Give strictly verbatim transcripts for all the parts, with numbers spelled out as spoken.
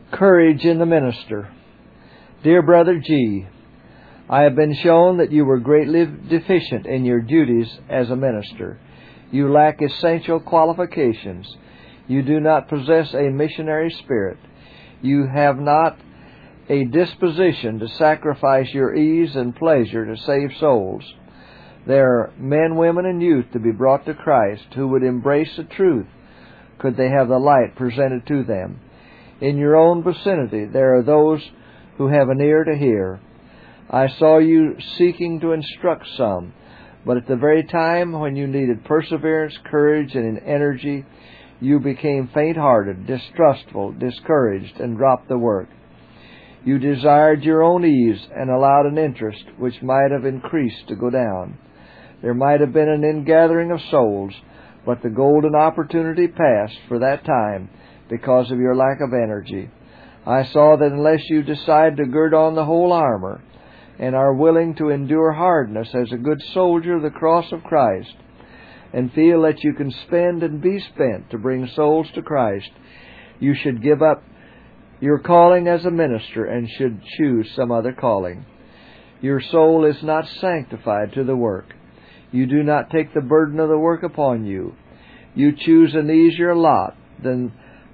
Courage in the minister. Dear Brother G., I have been shown that you were greatly deficient in your duties as a minister. You lack essential qualifications. You do not possess a missionary spirit. You have not a disposition to sacrifice your ease and pleasure to save souls. There are men, women, and youth to be brought to Christ who would embrace the truth could they have the light presented to them. In your own vicinity there are those who have an ear to hear. I saw you seeking to instruct some, but at the very time when you needed perseverance, courage, and energy, you became faint-hearted, distrustful, discouraged, and dropped the work. You desired your own ease and allowed an interest which might have increased to go down. There might have been an ingathering of souls, but the golden opportunity passed for that time because of your lack of energy. I saw that unless you decide to gird on the whole armor and are willing to endure hardness as a good soldier of the cross of Christ and feel that you can spend and be spent to bring souls to Christ, you should give up your calling as a minister and should choose some other calling. Your soul is not sanctified to the work. You do not take the burden of the work upon you. You choose an easier lot than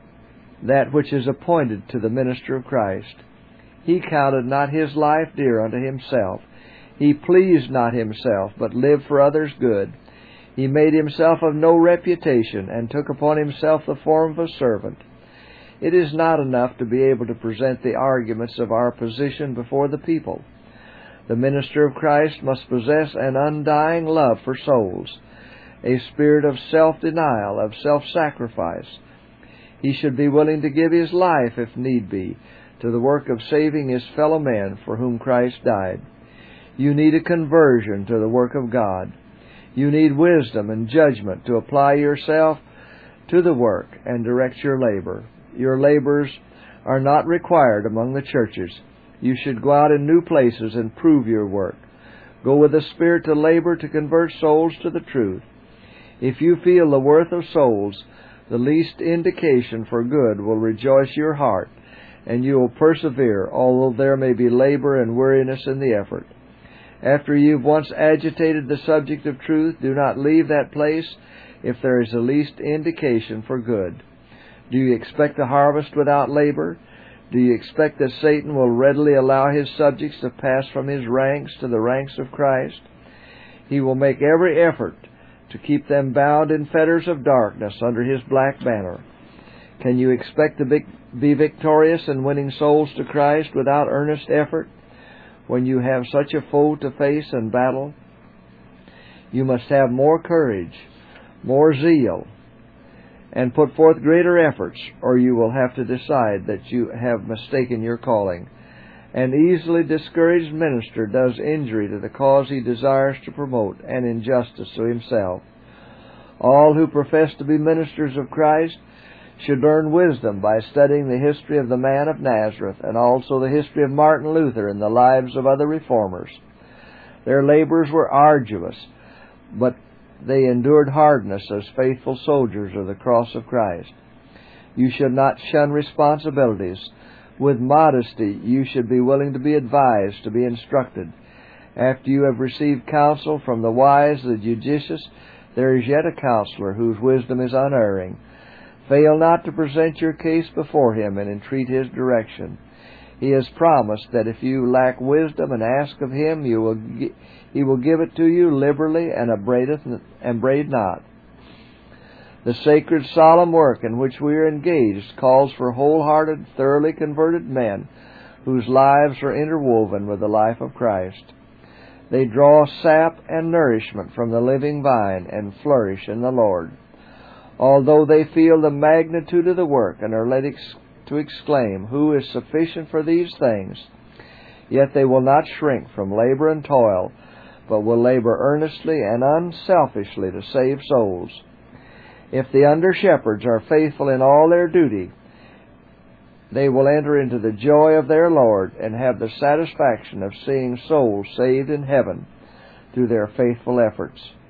that which is appointed to the minister of Christ. He counted not his life dear unto himself. He pleased not himself, but lived for others' good. He made himself of no reputation, and took upon himself the form of a servant. It is not enough to be able to present the arguments of our position before the people. The minister of Christ must possess an undying love for souls, a spirit of self-denial, of self-sacrifice. He should be willing to give his life, if need be, to the work of saving his fellow men for whom Christ died. You need a conversion to the work of God. You need wisdom and judgment to apply yourself to the work and direct your labor. Your labors are not required among the churches. You should go out in new places and prove your work. Go with the Spirit to labor to convert souls to the truth. If you feel the worth of souls, the least indication for good will rejoice your heart, and you will persevere, although there may be labor and weariness in the effort. After you've once agitated the subject of truth, do not leave that place if there is the least indication for good. Do you expect a harvest without labor? Do you expect that Satan will readily allow his subjects to pass from his ranks to the ranks of Christ? He will make every effort to keep them bound in fetters of darkness under his black banner. Can you expect to be victorious in winning souls to Christ without earnest effort when you have such a foe to face and battle? You must have more courage, more zeal, and put forth greater efforts, or you will have to decide that you have mistaken your calling. An easily discouraged minister does injury to the cause he desires to promote and injustice to himself. All who profess to be ministers of Christ should learn wisdom by studying the history of the man of Nazareth and also the history of Martin Luther and the lives of other reformers. Their labors were arduous, but they endured hardness as faithful soldiers of the cross of Christ. You should not shun responsibilities. With modesty, you should be willing to be advised, to be instructed. After you have received counsel from the wise, the judicious, there is yet a counselor whose wisdom is unerring. Fail not to present your case before him and entreat his direction. He has promised that if you lack wisdom and ask of him, you will gi- he will give it to you liberally and upbraideth and braid not. The sacred, solemn work in which we are engaged calls for wholehearted, thoroughly converted men whose lives are interwoven with the life of Christ. They draw sap and nourishment from the living vine and flourish in the Lord. Although they feel the magnitude of the work and are led ex- to exclaim, "Who is sufficient for these things?" yet they will not shrink from labor and toil, but will labor earnestly and unselfishly to save souls. If the under-shepherds are faithful in all their duty, they will enter into the joy of their Lord and have the satisfaction of seeing souls saved in heaven through their faithful efforts.